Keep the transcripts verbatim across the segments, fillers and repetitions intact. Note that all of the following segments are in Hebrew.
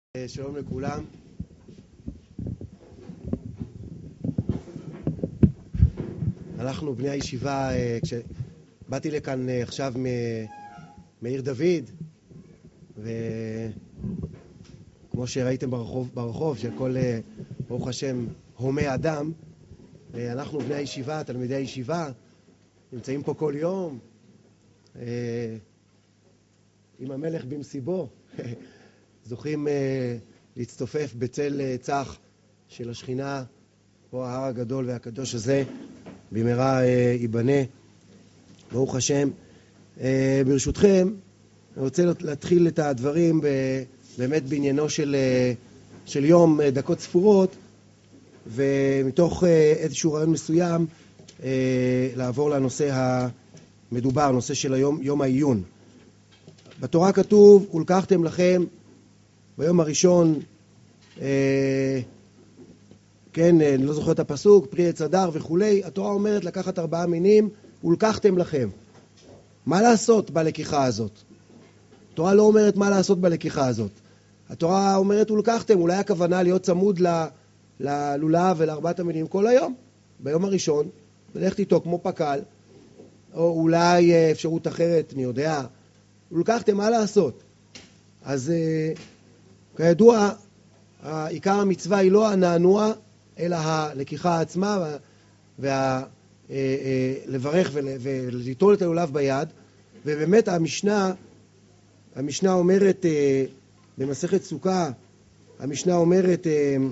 שלום לכולם. אנחנו בני הישיבה, כשבאתי לכאן עכשיו מעיר דוד, וכמו שראיתם ברחוב, ברחוב שכל ברוך השם הומה אדם, אנחנו בני הישיבה, תלמידי הישיבה, נמצאים פה כל יום עם המלך במסיבו, זוכים uh, להצטופף בצל uh, צח של השכינה, פה ההר הגדול והקדוש הזה, במהרה uh, ייבנה, ברוך השם. Uh, ברשותכם, אני רוצה להתחיל את הדברים ב, באמת בעניינו של, uh, של יום, uh, דקות ספורות, ומתוך uh, איזשהו רעיון מסוים, uh, לעבור לנושא המדובר, נושא של היום, יום העיון. בתורה כתוב, ולקחתם לכם, ביום הראשון, אה, כן, אני לא זוכר את הפסוק, פרי עץ הדר וכולי, התורה אומרת לקחת ארבעה מינים, ולקחתם לכם. מה לעשות בלקיחה הזאת? התורה לא אומרת מה לעשות בלקיחה הזאת. התורה אומרת ולקחתם, אולי הכוונה להיות צמוד ל, ללולב ולארבעת המינים כל היום. ביום הראשון, ללכת איתו כמו פקל, או אולי אפשרות אחרת, אני יודע, ולקחתם, מה לעשות? אז כידוע, עיקר המצווה היא לא הנענוע, אלא הלקיחה עצמה, ולברך וליטול את הלולב ביד. ובאמת המשנה, המשנה אומרת, במסכת סוכה, המשנה אומרת,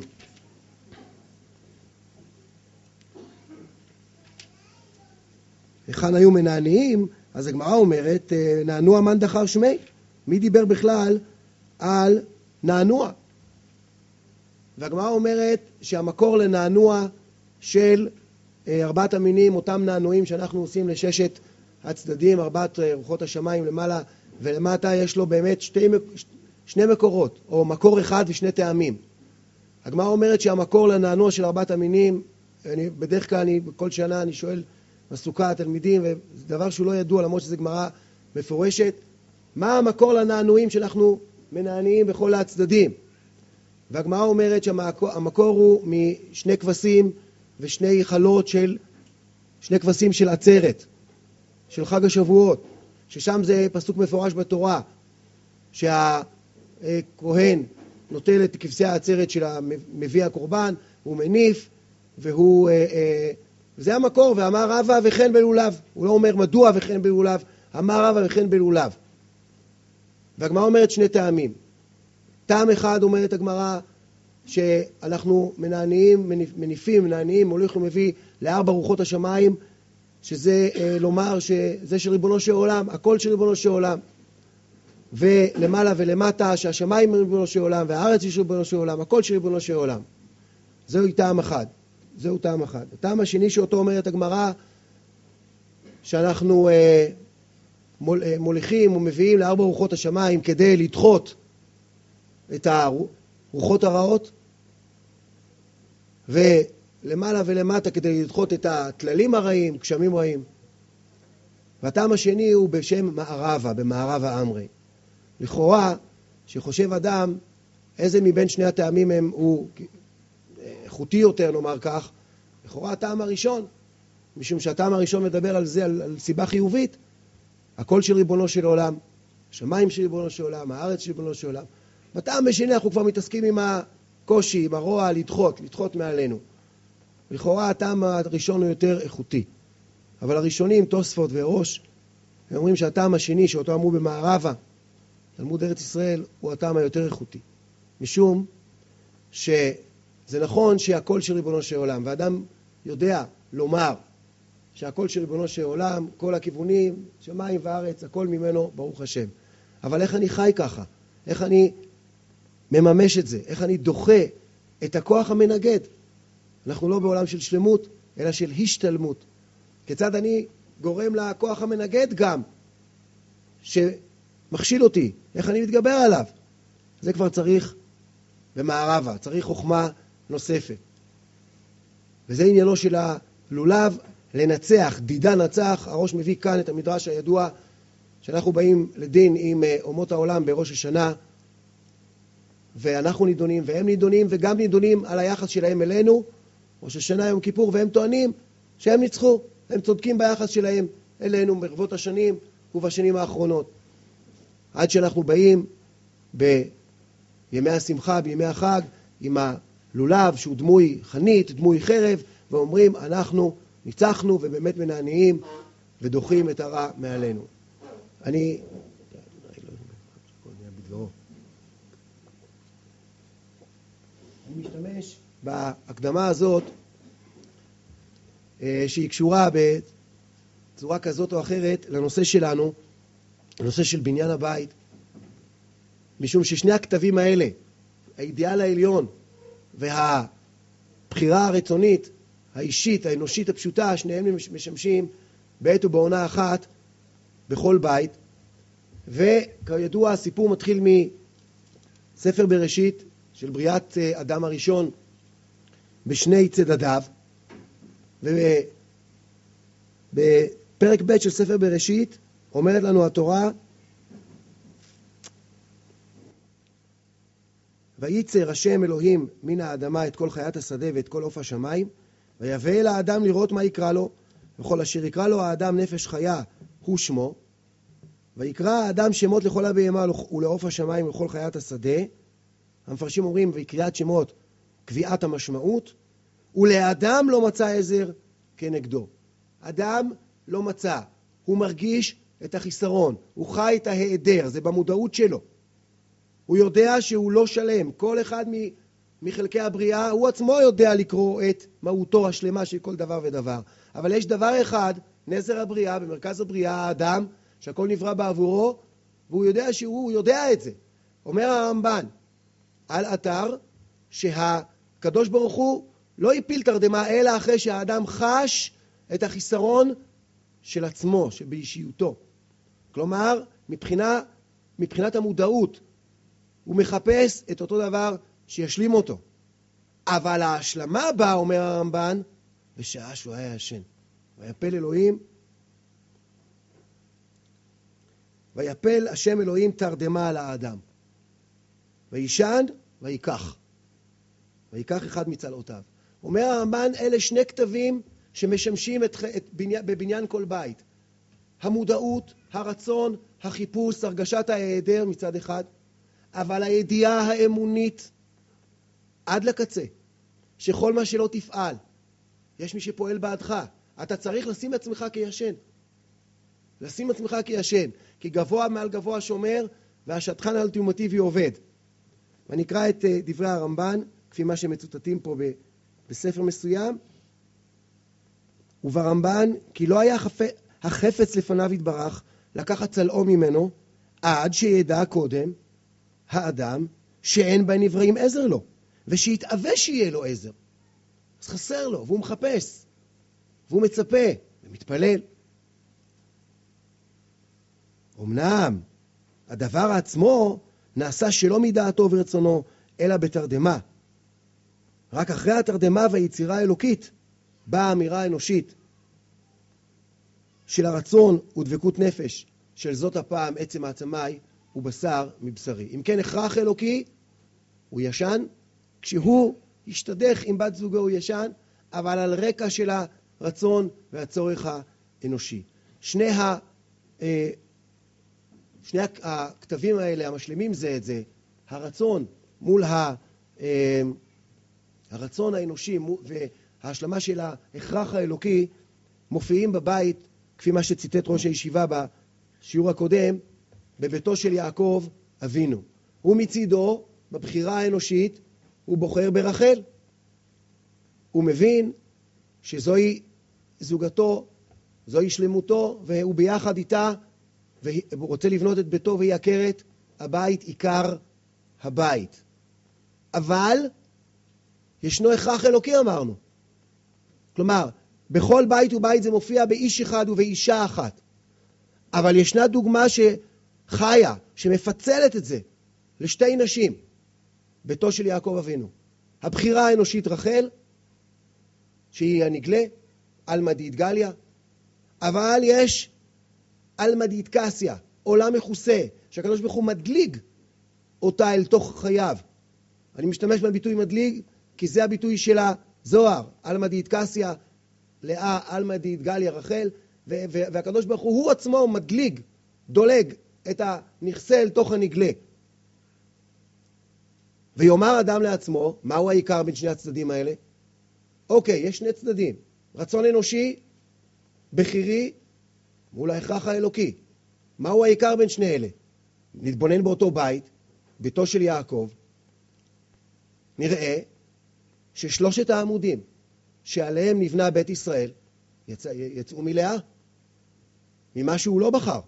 היכן היו מנענעים, אז הגמרא אומרת, נענוע מן דחר שמי. מי דיבר בכלל על נענוע? והגמרא אומרת שהמקור לנענוע של ארבעת המינים, אותם נענועים שאנחנו עושים לששת הצדדים, ארבעת רוחות השמיים למעלה ולמטה, יש לו באמת שתי, שני מקורות, או מקור אחד ושני טעמים. הגמרא אומרת שהמקור לנענוע של ארבעת המינים, אני, בדרך כלל אני, בכל שנה אני שואל בסוכה התלמידים, וזה דבר שהוא לא ידוע, למרות שזה גמרא מפורשת, מה המקור לנענועים שאנחנו מנענעים בכל הצדדים? והגמרא אומרת שהמקור הוא משני כבשים ושני חלות של, שני כבשים של עצרת, של חג השבועות, ששם זה פסוק מפורש בתורה, שהכהן נוטל את כבשי העצרת של מביא הקורבן, הוא מניף, והוא, זה המקור, ואמר רבא וכן בלולב. הוא לא אומר מדוע וכן בלולב, אמר רבא וכן בלולב. והגמרא אומרת שני טעמים. טעם אחד אומרת הגמרא שאנחנו מנענעים, מניפים, מנענעים, מוליך ומביא לארבע רוחות השמיים, שזה אה, לומר שזה של ריבונו של עולם, הכל של ריבונו של עולם. ולמעלה ולמטה שהשמיים הם ריבונו של עולם והארץ היא של ריבונו של עולם, הכל של ריבונו של עולם. זהו טעם אחד. זהו טעם אחד. הטעם השני שאותו אומרת הגמרא, שאנחנו אה, מול, אה, מוליכים ומביאים לארבע רוחות השמיים כדי לדחות את הרוחות הרעות, ולמעלה ולמטה כדי לדחות את הכללים הרעים, גשמים רעים. והטעם השני הוא בשם מערבה, במערבה אמרי. לכאורה, שחושב אדם איזה מבין שני הטעמים הם הוא איכותי יותר, נאמר כך, לכאורה הטעם הראשון, משום שהטעם הראשון מדבר על זה, על, על סיבה חיובית, הכל של ריבונו של עולם, השמיים של ריבונו של עולם, הארץ של ריבונו של עולם. בטעם השני אנחנו כבר מתעסקים עם הקושי, עם הרוע, לדחות, לדחות מעלינו. לכאורה הטעם הראשון הוא יותר איכותי. אבל הראשונים, תוספות וראש, הם אומרים שהטעם השני, שאותו אמרו במערבה, תלמוד ארץ ישראל, הוא הטעם היותר איכותי. משום שזה נכון שהכל של ריבונו של עולם, ואדם יודע לומר שהכל של ריבונו של עולם, כל הכיוונים, שמיים וארץ, הכל ממנו, ברוך השם. אבל איך אני חי ככה? איך אני מממש את זה? איך אני דוחה את הכוח המנגד? אנחנו לא בעולם של שלמות, אלא של השתלמות. כיצד אני גורם לכוח המנגד גם, שמכשיל אותי? איך אני מתגבר עליו? זה כבר צריך במערבה, צריך חוכמה נוספת. וזה עניינו של הלולב, לנצח, דידה נצח. הראש מביא כאן את המדרש הידוע, שאנחנו באים לדין עם אומות העולם בראש השנה, ואנחנו נידונים, והם נידונים, וגם נידונים על היחס שלהם אלינו, ראש השנה יום כיפור, והם טוענים שהם ניצחו, הם צודקים ביחס שלהם אלינו ברבות השנים ובשנים האחרונות. עד שאנחנו באים בימי השמחה, בימי החג, עם הלולב שהוא דמוי חנית, דמוי חרב, ואומרים אנחנו ניצחנו ובאמת מנענעים ודוחים את הרע מעלינו. אני... אני משתמש בהקדמה הזאת שהיא קשורה בצורה כזאת או אחרת לנושא שלנו, לנושא של בניין הבית, משום ששני הכתבים האלה, האידיאל העליון והבחירה הרצונית, האישית, האנושית הפשוטה, שניהם משמשים בעת ובעונה אחת בכל בית. וכידוע הסיפור מתחיל מספר בראשית של בריאת אדם הראשון בשני צדדיו, ובפרק ב' של ספר בראשית אומרת לנו התורה, וייצר השם אלוהים מן האדמה את כל חיית השדה ואת כל עוף השמיים, ויבא אל האדם לראות מה יקרא לו, וכל אשר יקרא לו האדם נפש חיה הוא שמו, ויקרא האדם שמות לכל הבהמה ולעוף השמיים ולכל חיית השדה. המפרשים אומרים ויקריאת שמות קביעת המשמעות, ולאדם לא מצא עזר כנגדו. אדם לא מצא, הוא מרגיש את החיסרון, הוא חי את ההיעדר, זה במודעות שלו. הוא יודע שהוא לא שלם, כל אחד מחלקי הבריאה, הוא עצמו יודע לקרוא את מהותו השלמה של כל דבר ודבר. אבל יש דבר אחד, נזר הבריאה, במרכז הבריאה, האדם, שהכל נברא בעבורו, והוא יודע שהוא יודע את זה. אומר הרמב"ן על אתר, שהקדוש ברוך הוא לא יפיל תרדמה, אלא אחרי שהאדם חש את החיסרון של עצמו, שבאישיותו. כלומר, מבחינה, מבחינת המודעות, הוא מחפש את אותו דבר שישלים אותו. אבל ההשלמה באה, אומר הרמב"ן, בשעה שהוא היה ישן. ויפל אלוהים, ויפל השם אלוהים תרדמה על האדם. וישן ויקח. ויקח אחד מצלעותיו. אומר הרמב"ן, אלה שני כתבים שמשמשים את, את בניין, בבניין כל בית. המודעות, הרצון, החיפוש, הרגשת ההיעדר מצד אחד, אבל הידיעה האמונית עד לקצה, שכל מה שלא תפעל, יש מי שפועל בעדך. אתה צריך לשים עצמך כישן. לשים עצמך כישן, כי גבוה מעל גבוה שומר, והשטחן האולטימטיבי עובד. ונקרא את דברי הרמב"ן, כפי מה שמצוטטים פה בספר מסוים. וברמב"ן, כי לא היה החפץ לפניו יתברך, לקחת צלעו ממנו, עד שידע קודם האדם שאין בה נבראים עזר לו, ושיתאווה שיהיה לו עזר. אז חסר לו, והוא מחפש, והוא מצפה, ומתפלל. אמנם, הדבר עצמו נעשה שלא מדעתו ורצונו, אלא בתרדמה. רק אחרי התרדמה והיצירה האלוקית, באה האמירה האנושית של הרצון ודבקות נפש, של זאת הפעם עצם העצמי ובשר מבשרי. אם כן, הכרח אלוקי הוא ישן, כשהוא ישתדך עם בת זוגו הוא ישן, אבל על רקע של הרצון והצורך האנושי. שני, ה, שני הכתבים האלה המשלימים זה את זה, הרצון מול ה, הרצון האנושי וההשלמה של ההכרח האלוקי, מופיעים בבית, כפי מה שציטט ראש הישיבה בשיעור הקודם, בביתו של יעקב אבינו. הוא מצידו, בבחירה האנושית, הוא בוחר ברחל. הוא מבין שזוהי זוגתו, זוהי שלמותו, והוא ביחד איתה, והוא רוצה לבנות את ביתו והיא עקרת הבית, עיקר הבית. אבל ישנו הכרח אלוקי, אמרנו. כלומר, בכל בית ובית זה מופיע באיש אחד ובאישה אחת. אבל ישנה דוגמה שחיה, שמפצלת את זה לשתי נשים, ביתו של יעקב אבינו. הבחירה האנושית רחל, שהיא הנגלה, אלמא דאיתגליה, אבל יש אלמא דאיתקסיה, עולם מכוסה, שהקדוש ברוך הוא מדליג אותה אל תוך חייו, אני משתמש בביטוי מדליג, כי זה הביטוי של הזוהר, אלמא דאיטקסיה, לאה, אלמא דאיטגליה, רחל, והקדוש ברוך הוא, הוא עצמו מדליג, דולג את הנכסה אל תוך הנגלה. ויאמר אדם לעצמו, מהו העיקר בין שני הצדדים האלה? אוקיי, יש שני צדדים. רצון אנושי, בחירי, מול ההכרח האלוקי. מהו העיקר בין שני אלה? נתבונן באותו בית, ביתו של יעקב, נראה ששלושת העמודים שעליהם נבנה בית ישראל, יצא, יצאו מלאה, ממה שהוא לא בחר.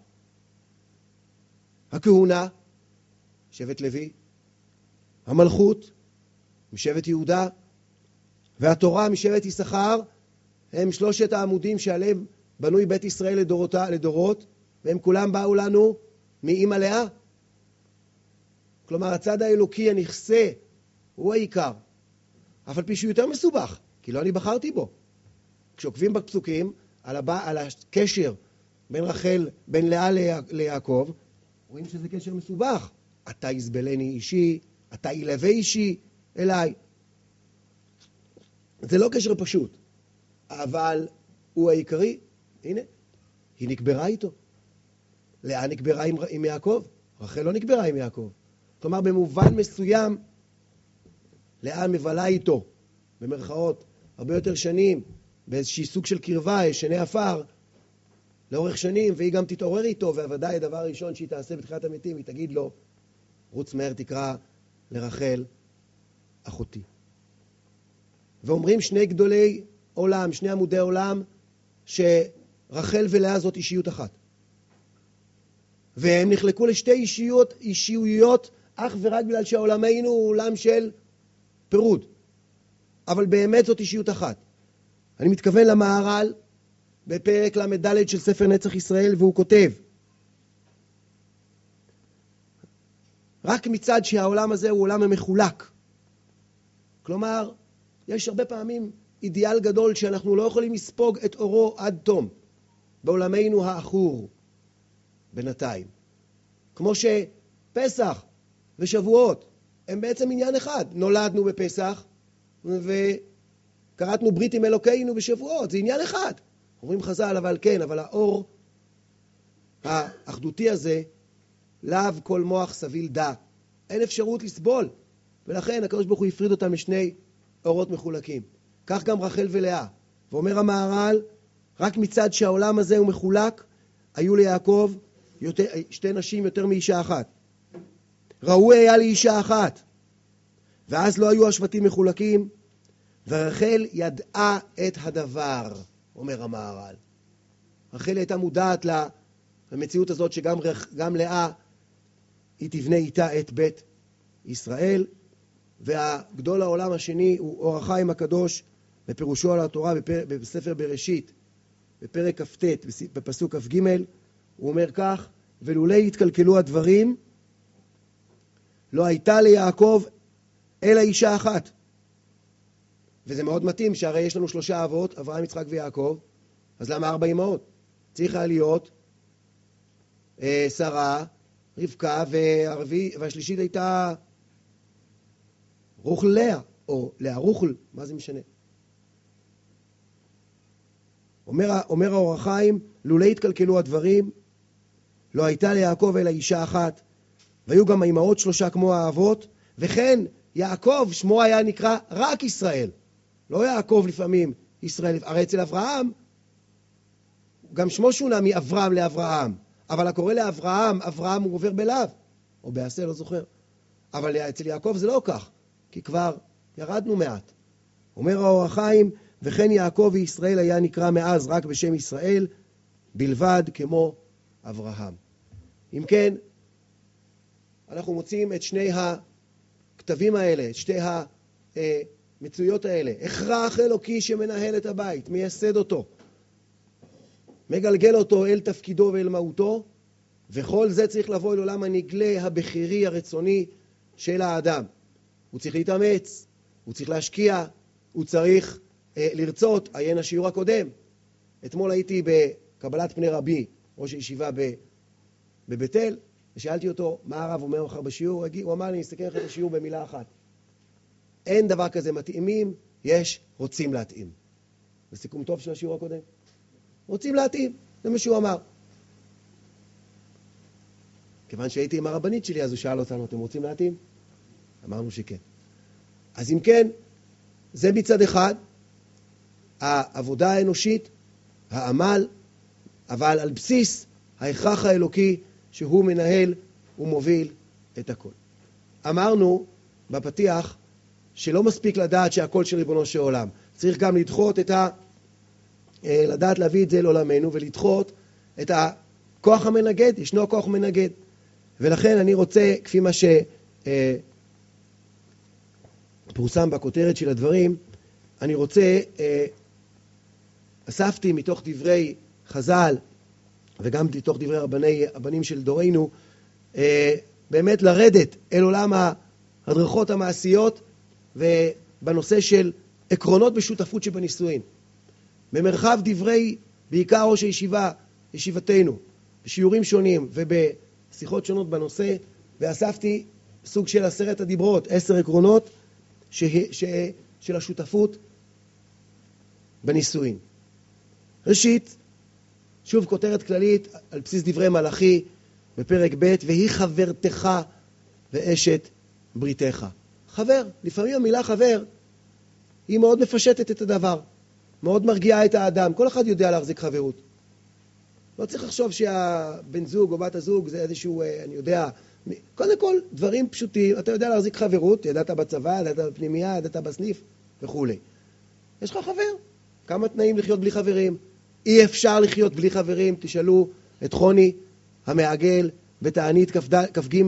הכהונה, שבט לוי, המלכות, משבט יהודה, והתורה משבט יששכר, הם שלושת העמודים שעליהם בנוי בית ישראל לדורות, לדורות, והם כולם באו לנו מאמא לאה. כלומר, הצד האלוקי הנכסה הוא העיקר. אבל פי שהוא יותר מסובך, כי לא אני בחרתי בו. כשעוקבים בפסוקים על, הבא, על הקשר בין רחל, בין לאה ליעקב, רואים שזה קשר מסובך. אתה יסבלני אישי, אתה ילווה אישי אליי. זה לא קשר פשוט, אבל הוא העיקרי. הנה, היא נקברה איתו. לאה נקברה עם, עם יעקב, רחל לא נקברה עם יעקב. כלומר, במובן מסוים, לאה מבלה איתו, במרכאות, הרבה יותר שנים, באיזושהי סוג של קרבה, שני עפר, לאורך שנים, והיא גם תתעורר איתו, והוודאי הדבר הראשון שהיא תעשה בתחילת המתים, היא תגיד לו, רוץ מהר תקרא לרחל, אחותי. ואומרים שני גדולי עולם, שני עמודי עולם, שרחל ולאה זאת אישיות אחת. והם נחלקו לשתי אישיות, אישיויות, אך ורק בגלל שהעולמנו הוא עולם של פירוד. אבל באמת זאת אישיות אחת. אני מתכוון למהר"ל, בפרק למד של ספר נצח ישראל, והוא כותב, רק מצד שהעולם הזה הוא עולם המחולק. כלומר, יש הרבה פעמים אידיאל גדול שאנחנו לא יכולים לספוג את אורו עד תום, בעולמנו האחור, בינתיים. כמו שפסח ושבועות הם בעצם עניין אחד. נולדנו בפסח וקראתנו ברית עם אלוקינו בשבועות, זה עניין אחד. אומרים חז"ל, אבל כן, אבל האור האחדותי הזה, לאו כל מוח סביל דע. אין אפשרות לסבול. ולכן הקדוש ברוך הוא הפריד אותם לשני אורות מחולקים. כך גם רחל ולאה. ואומר המהר"ל, רק מצד שהעולם הזה הוא מחולק, היו ליעקב יותר, שתי נשים יותר מאישה אחת. ראוי היה לאישה אחת. ואז לא היו השבטים מחולקים, ורחל ידעה את הדבר, אומר המהר"ל. רחל הייתה מודעת למציאות הזאת שגם גם לאה היא תבנה איתה את בית ישראל, והגדול העולם השני הוא אור החיים הקדוש בפירושו על התורה בפר... בספר בראשית, בפרק כ"ט, בפסוק כ"ג, הוא אומר כך, ולולא התקלקלו הדברים, לא הייתה ליעקב אלא אישה אחת. וזה מאוד מתאים, שהרי יש לנו שלושה אבות, אברהם, יצחק ויעקב, אז למה ארבע אמהות? צריכה להיות אה, שרה, רבקה, והרביעי, והשלישית הייתה רוחל לאה, או לאה רוחל, מה זה משנה? אומר, אומר האור החיים, לולא התקלקלו הדברים, לא הייתה ליעקב אלא אישה אחת, והיו גם האמהות שלושה כמו האבות, וכן יעקב שמו היה נקרא רק ישראל, לא יעקב לפעמים ישראל, הרי אצל אברהם, גם שמו שונה מאברהם לאברהם, אבל הקורא לאברהם, אברהם הוא עובר בלאו, או בעשה, לא זוכר, אבל אצל יעקב זה לא כך, כי כבר ירדנו מעט. אומר האור החיים, וכן יעקב וישראל היה נקרא מאז רק בשם ישראל, בלבד כמו אברהם. אם כן, אנחנו מוצאים את שני הכתבים האלה, את שתי המצויות האלה. הכרח אלוקי שמנהל את הבית, מייסד אותו, מגלגל אותו אל תפקידו ואל מהותו, וכל זה צריך לבוא אל עולם הנגלה, הבחירי, הרצוני של האדם. הוא צריך להתאמץ, הוא צריך להשקיע, הוא צריך אה, לרצות. עיין השיעור הקודם. אתמול הייתי בקבלת פני רבי, ראש הישיבה בבית אל, ושאלתי אותו מה הרב אומר אחר בשיעור, הוא אמר לי, נסתכל לך את השיעור במילה אחת. אין דבר כזה מתאימים, יש רוצים להתאים. זה סיכום טוב של השיעור הקודם. רוצים להתאים, זה מה שהוא אמר. כיוון שהייתי עם הרבנית שלי, אז הוא שאל אותנו, אתם רוצים להתאים? אמרנו שכן. אז אם כן, זה מצד אחד, העבודה האנושית, העמל, אבל על בסיס ההכרח האלוקי שהוא מנהל ומוביל את הכל. אמרנו בפתיח שלא מספיק לדעת שהכל של ריבונו של עולם. צריך גם לדחות את ה... לדעת להביא את זה לעולמנו ולדחות את הכוח המנגד. ישנו הכוח מנגד. ולכן אני רוצה, כפי מה שפורסם בכותרת של הדברים, אני רוצה, אספתי מתוך דברי חז"ל וגם מתוך דברי רבני, הבנים של דורנו, באמת לרדת אל עולם ההדרכות המעשיות ובנושא של עקרונות בשותפות שבנישואין. במרחב דברי, בעיקר ראש הישיבה, ישיבתנו, בשיעורים שונים ובשיחות שונות בנושא, ואספתי סוג של עשרת הדיברות, עשר עקרונות ש... ש... של השותפות בנישואין. ראשית, שוב כותרת כללית על בסיס דברי מלאכי בפרק ב', והיא חברתך ואשת בריתך. חבר, לפעמים המילה חבר היא מאוד מפשטת את הדבר, מאוד מרגיעה את האדם. כל אחד יודע להחזיק חברות. לא צריך לחשוב שהבן זוג או בת הזוג זה איזשהו, אני יודע, קודם כל דברים פשוטים. אתה יודע להחזיק חברות, ידעת בצבא, ידעת בפנימיה, ידעת בסניף וכו'. יש לך חבר. כמה תנאים לחיות בלי חברים? אי אפשר לחיות בלי חברים. תשאלו את חוני המעגל בתענית כ"ג,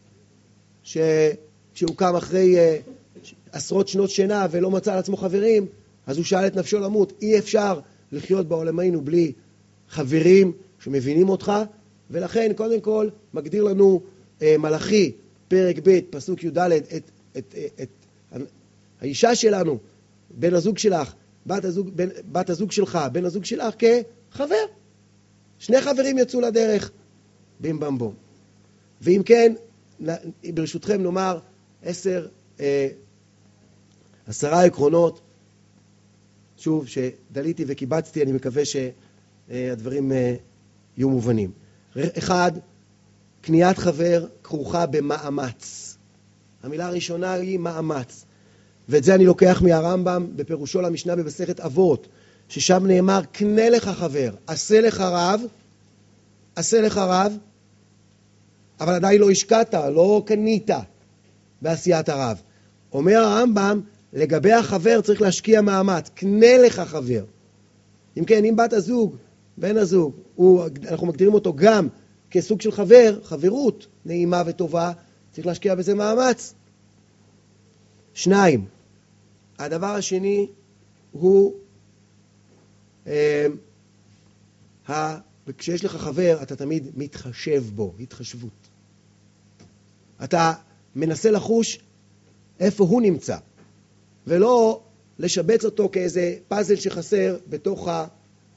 שכשהוא קם אחרי עשרות שנות שינה ולא מצא על עצמו חברים, אז הוא שאל את נפשו למות. אי אפשר לחיות בעולמנו בלי חברים שמבינים אותך, ולכן קודם כל מגדיר לנו אה, מלאכי, פרק ב', פסוק י' ד', את, את, את, את, את האישה שלנו, בן הזוג שלך, בת הזוג, בן, בת הזוג שלך, בן הזוג שלך כחבר. שני חברים יצאו לדרך, בים בם בום. ואם כן, ברשותכם נאמר עשר, אה, עשרה עקרונות, שוב, שדליתי וקיבצתי, אני מקווה שהדברים יהיו מובנים. אחד, קניית חבר כרוכה במאמץ. המילה הראשונה היא מאמץ. ואת זה אני לוקח מהרמב"ם בפירושו למשנה במסכת אבות, ששם נאמר, קנה לך חבר, עשה לך רב, עשה לך רב, אבל עדיין לא השקעת, לא קנית בעשיית הרב. אומר הרמב"ם, לגבי החבר צריך להשקיע מאמץ, קנה לך חבר. אם כן, אם בת הזוג, בן הזוג, הוא, אנחנו מגדירים אותו גם כסוג של חבר, חברות נעימה וטובה, צריך להשקיע בזה מאמץ. שניים, הדבר השני הוא, אה, ה, כשיש לך חבר, אתה תמיד מתחשב בו, התחשבות. אתה מנסה לחוש איפה הוא נמצא. ולא לשבץ אותו כאיזה פאזל שחסר בתוך ה...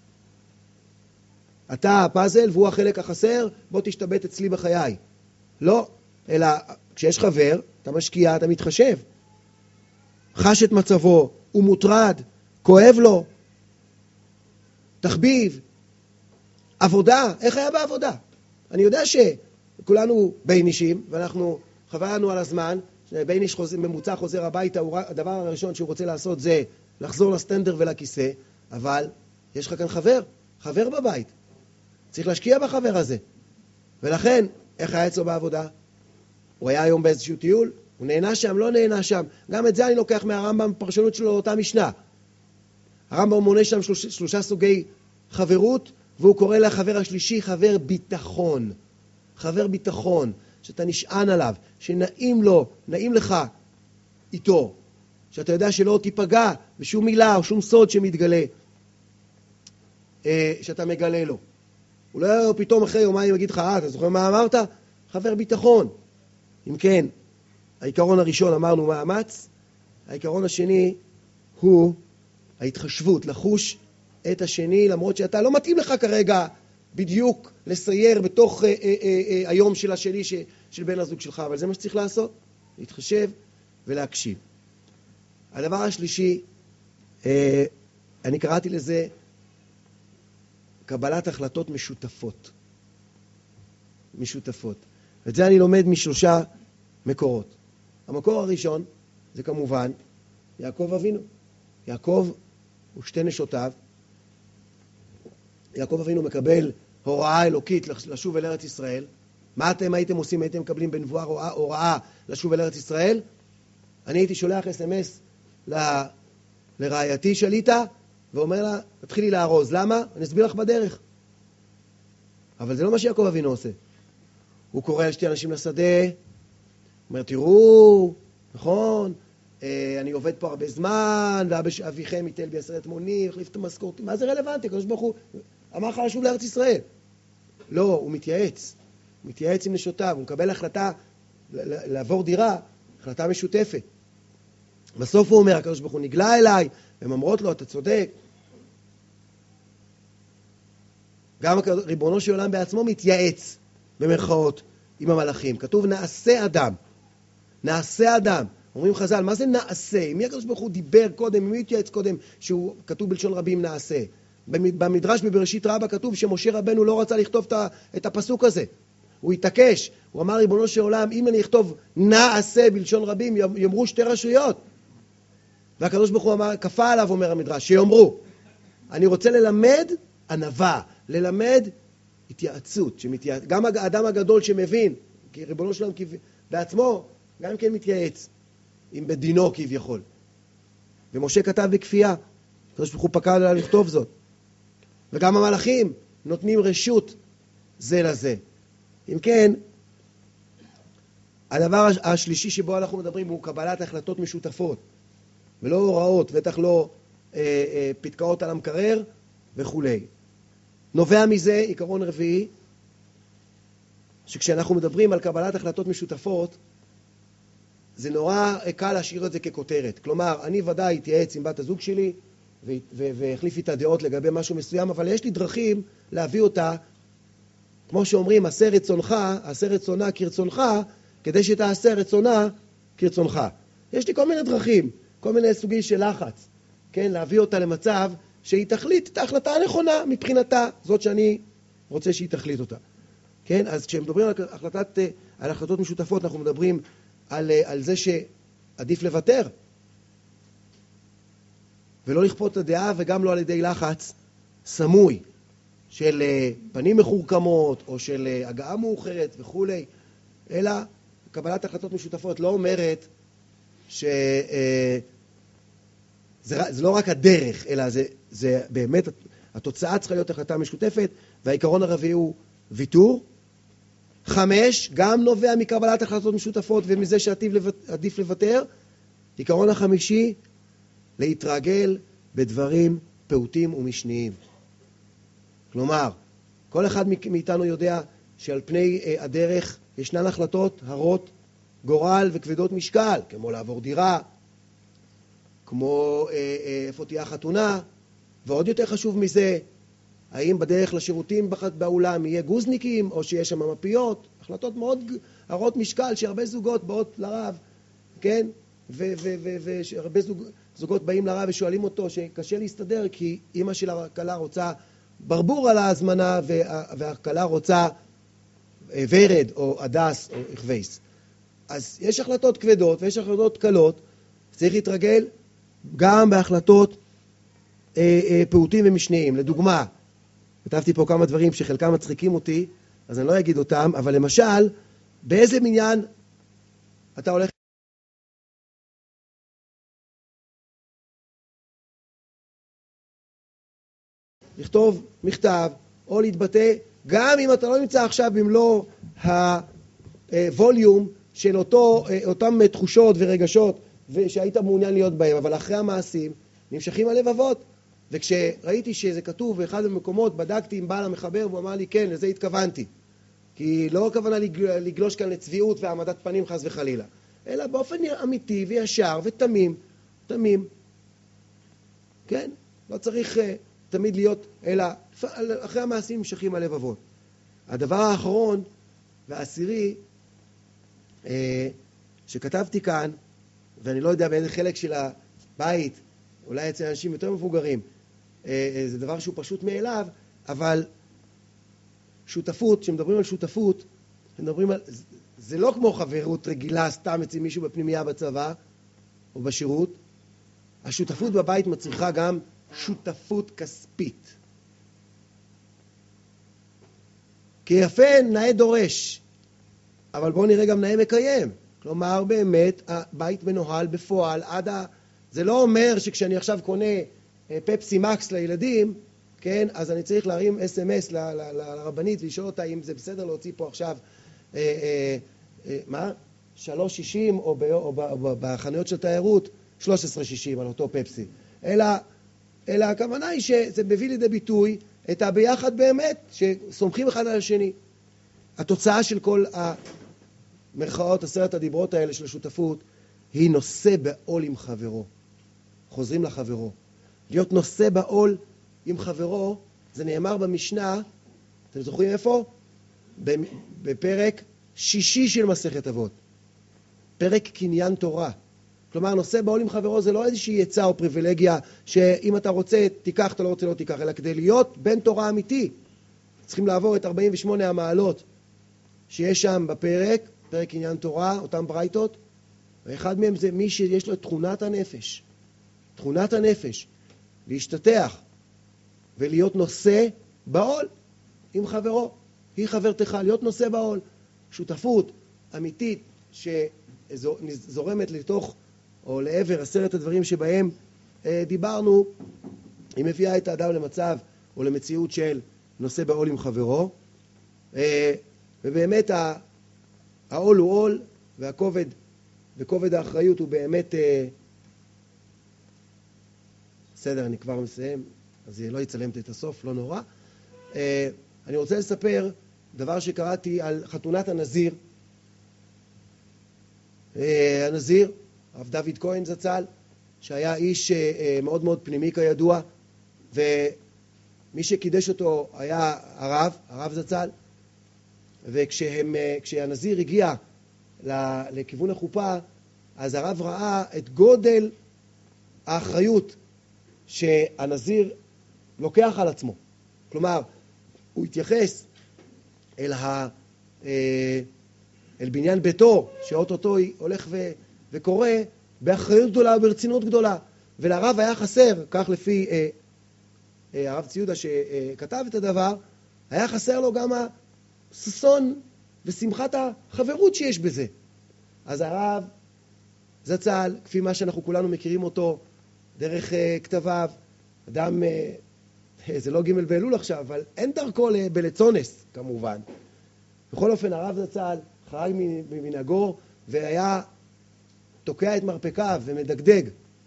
אתה הפאזל והוא החלק החסר, בוא תשתבט אצלי בחיי. לא, אלא כשיש חבר, אתה משקיע, אתה מתחשב. חש את מצבו, הוא מוטרד, כואב לו. תחביב, עבודה, איך היה בעבודה? אני יודע שכולנו בין אישים, ואנחנו חברנו על הזמן, בין איש חוזר, ממוצע חוזר הביתה, הדבר הראשון שהוא רוצה לעשות זה לחזור לסטנדר ולכיסא, אבל יש לך כאן חבר, חבר בבית. צריך להשקיע בחבר הזה. ולכן, איך היה אצלו בעבודה? הוא היה היום באיזשהו טיול, הוא נהנה שם, לא נהנה שם. גם את זה אני לוקח מהרמב"ם, פרשנות שלו לאותה משנה. הרמב"ם מונה שם שלוש, שלושה סוגי חברות, והוא קורא לחבר השלישי חבר ביטחון. חבר ביטחון. שאתה נשען עליו, שנעים לו, נעים לך איתו, שאתה יודע שלא תיפגע בשום מילה או שום סוד שמתגלה, שאתה מגלה לו. הוא לא פתאום אחרי יומיים יגיד לך, אה, אתה זוכר מה אמרת? חבר ביטחון. אם כן, העיקרון הראשון אמרנו מאמץ, העיקרון השני הוא ההתחשבות, לחוש את השני, למרות שאתה לא מתאים לך כרגע בדיוק לסייר בתוך אה, אה, אה, היום של השני ש, של בן הזוג שלך, אבל זה מה שצריך לעשות, להתחשב ולהקשיב. הדבר השלישי, אה, אני קראתי לזה קבלת החלטות משותפות. משותפות. ואת זה אני לומד משלושה מקורות. המקור הראשון זה כמובן יעקב אבינו. יעקב ושתי נשותיו. יעקב אבינו מקבל הוראה אלוקית לשוב אל ארץ ישראל. מה אתם הייתם עושים? הייתם מקבלים בנבואה הוראה, הוראה לשוב אל ארץ ישראל? אני הייתי שולח אס אם אס ל... לרעייתי שליטה, ואומר לה, תתחילי לארוז. למה? אני אסביר לך בדרך. אבל זה לא מה שיעקב אבינו עושה. הוא קורא על שתי אנשים לשדה, אומר, תראו, נכון, אה, אני עובד פה הרבה זמן, ואביכם ייתן בי עשרת מונים, החליף את המשכורת. מה זה רלוונטי? הקדוש ברוך הוא אמר לך לשוב לארץ ישראל. לא, הוא מתייעץ. הוא מתייעץ עם נשותיו, הוא מקבל החלטה לעבור דירה, החלטה משותפת. בסוף הוא אומר, הקדוש ברוך הוא נגלה אליי, והם אומרות לו, אתה צודק. גם ריבונו של עולם בעצמו מתייעץ, במרכאות, עם המלאכים. כתוב, נעשה אדם. נעשה אדם. אומרים חז"ל, מה זה נעשה? מי הקדוש ברוך הוא דיבר קודם, מי התייעץ קודם, שהוא כתוב בלשון רבים נעשה? במדרש בבראשית רבה כתוב שמשה רבנו לא רצה לכתוב את הפסוק הזה. הוא התעקש. הוא אמר, ריבונו של עולם, אם אני אכתוב נעשה בלשון רבים, יאמרו שתי רשויות. והקדוש ברוך הוא אמר, כפה עליו, אומר המדרש, שיאמרו, אני רוצה ללמד ענווה, ללמד התייעצות, שמתייעץ, גם האדם הגדול שמבין, כי ריבונו של עולם בעצמו, גם כן מתייעץ, עם בדינו כביכול. ומשה כתב בכפייה, הקדוש ברוך הוא פקד עליו לכתוב זאת. וגם המלאכים נותנים רשות זה לזה. אם כן, הדבר השלישי שבו אנחנו מדברים הוא קבלת החלטות משותפות, ולא הוראות, בטח לא אה, אה, פתקאות על המקרר וכו'. נובע מזה עיקרון רביעי, שכשאנחנו מדברים על קבלת החלטות משותפות, זה נורא קל להשאיר את זה ככותרת. כלומר, אני ודאי אתייעץ עם בת הזוג שלי, והחליף איתה דעות לגבי משהו מסוים, אבל יש לי דרכים להביא אותה, כמו שאומרים, עשה רצונך, עשה רצונה כרצונך, כדי שתעשה רצונה כרצונך. יש לי כל מיני דרכים, כל מיני סוגים של לחץ, כן? להביא אותה למצב שהיא תחליט את ההחלטה הנכונה מבחינתה, זאת שאני רוצה שהיא תחליט אותה. כן? אז כשמדברים על החלטת, על החלטות משותפות, אנחנו מדברים על, על זה שעדיף לוותר, ולא לכפות את הדעה, וגם לא על ידי לחץ סמוי, של פנים מחורקמות, או של הגעה מאוחרת וכו', אלא קבלת החלטות משותפות לא אומרת ש... זה, זה לא רק הדרך, אלא זה, זה באמת, התוצאה צריכה להיות החלטה משותפת, והעיקרון הרביעי הוא ויתור. חמש, גם נובע מקבלת החלטות משותפות ומזה שעדיף לוותר. עיקרון החמישי, להתרגל בדברים פעוטים ומשניים. כלומר, כל אחד מאיתנו יודע שעל פני הדרך ישנן החלטות הרות גורל וכבדות משקל, כמו לעבור דירה, כמו איפה תהיה החתונה, ועוד יותר חשוב מזה, האם בדרך לשירותים באולם יהיה גוזניקים או שיש שם מפיות, החלטות מאוד הרות משקל שהרבה זוגות באות לרב, כן? והרבה זוג, זוגות באים לרב ושואלים אותו שקשה להסתדר כי אמא של הכלה רוצה ברבור על ההזמנה והכלה רוצה ורד או הדס או הכוויס. אז יש החלטות כבדות ויש החלטות קלות, צריך להתרגל גם בהחלטות אה, אה, פעוטים ומשניים. לדוגמה, כתבתי פה כמה דברים שחלקם מצחיקים אותי, אז אני לא אגיד אותם, אבל למשל, באיזה מניין אתה הולך לכתוב מכתב או להתבטא, גם אם אתה לא נמצא עכשיו במלוא הווליום של אותו, אותם תחושות ורגשות שהיית מעוניין להיות בהם, אבל אחרי המעשים נמשכים הלבבות. וכשראיתי שזה כתוב באחד המקומות, בדקתי עם בעל המחבר והוא אמר לי כן, לזה התכוונתי, כי לא הכוונה לגלוש כאן לצביעות והעמדת פנים חס וחלילה, אלא באופן אמיתי וישר ותמים, תמים, כן? לא צריך uh, תמיד להיות, אלא אחרי המעשים נמשכים הלבבות. הדבר האחרון והעשירי uh, שכתבתי כאן, ואני לא יודע באיזה חלק של בית, אולי אצל אנשים יותר מבוגרים, זה דבר שהוא פשוט מאליו, אבל שותפות, כשמדברים על שותפות, מדברים על, זה לא כמו חברות רגילה, סתם אצל מישהו בפנימייה בצבא, או בשירות. השותפות בבית מצריכה גם שותפות כספית. כי יפה נאה דורש, אבל בואו נראה גם נאה מקיים. כלומר, באמת, הבית מנוהל בפועל עד ה... זה לא אומר שכשאני עכשיו קונה פפסי מקס לילדים, כן, אז אני צריך להרים אס אם אס לרבנית ולשאול אותה אם זה בסדר להוציא פה עכשיו, אה, אה, אה, מה? שלוש שישים, או, ב, או, ב, או בחנויות של תיירות, שלוש עשרה שישים על אותו פפסי. אלא, אלא הכוונה היא שזה מביא לידי ביטוי את הביחד באמת, שסומכים אחד על השני. התוצאה של כל המרכאות, עשרת הדיברות האלה של השותפות, היא נושא בעול עם חברו. חוזרים לחברו. להיות נושא בעול עם חברו, זה נאמר במשנה, אתם זוכרים איפה? בפרק שישי של מסכת אבות. פרק קניין תורה. כלומר, נושא בעול עם חברו זה לא איזושהי עצה או פריבילגיה, שאם אתה רוצה תיקח, אתה לא רוצה לא תיקח, אלא כדי להיות בן תורה אמיתי. צריכים לעבור את ארבעים ושמונה המעלות שיש שם בפרק, פרק קניין תורה, אותם ברייתות, ואחד מהם זה מי שיש לו את תכונת הנפש. תכונת הנפש. להשתתח ולהיות נושא בעול עם חברו. היא חברתך, להיות נושא בעול. שותפות אמיתית שזורמת לתוך או לעבר עשרת הדברים שבהם אה, דיברנו, היא מביאה את האדם למצב או למציאות של נושא בעול עם חברו. אה, ובאמת העול הוא עול, והכובד וכובד האחריות הוא באמת... אה, בסדר, אני כבר מסיים, אז לא יצלמת את הסוף, לא נורא. אה, אני רוצה לספר דבר שקראתי על חתונת הנזיר. אה, הנזיר, הרב דוד כהן זצ"ל, שהיה איש אה, מאוד מאוד פנימי כידוע, ומי שקידש אותו היה הרב, הרב זצ"ל, וכשהנזיר הגיע לכיוון החופה, אז הרב ראה את גודל האחריות שהנזיר לוקח על עצמו. כלומר, הוא התייחס אל, ה, אל בניין ביתו, שאוטוטו הולך ו, וקורא, באחריות גדולה וברצינות גדולה. ולרב היה חסר, כך לפי אה, אה, הרב ציודה שכתב את הדבר, היה חסר לו גם הששון ושמחת החברות שיש בזה. אז הרב זצ"ל, כפי מה שאנחנו כולנו מכירים אותו, דרך uh, כתביו, אדם, uh, זה לא ג' באלול עכשיו, אבל אין דרכו בלצונס, כמובן. בכל אופן, הרב זצ"ל חרג ממנהגו, והיה תוקע את מרפקיו ומדגדג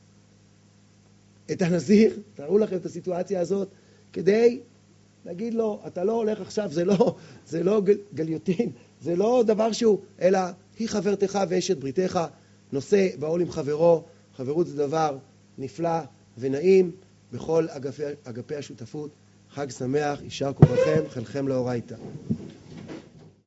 את הנזיר, תראו לכם את הסיטואציה הזאת, כדי להגיד לו, אתה לא הולך עכשיו, זה לא, זה לא גל, גליוטין, זה לא דבר שהוא, אלא היא חברתך ואשת בריתך, נושא בעול עם חברו, חברות זה דבר נפלא ונעים בכל אגפי, אגפי השותפות. חג שמח, יישר כוחכם, חלקכם לאורייתא.